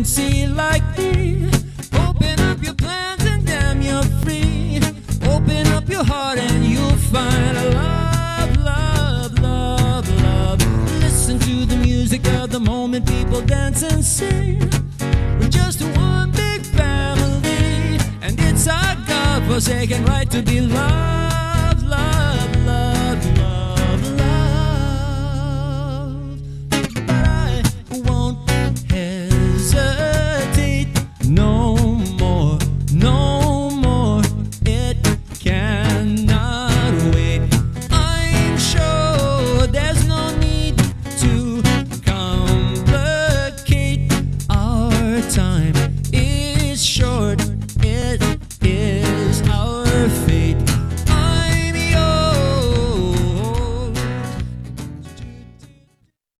frequency like me. Open up your plans and damn, you're free. Open up your heart and you'll find love, love, love, love. Listen to the music of the moment, people dance and sing. We're just one big family, and it's our God-forsaken right to be loved.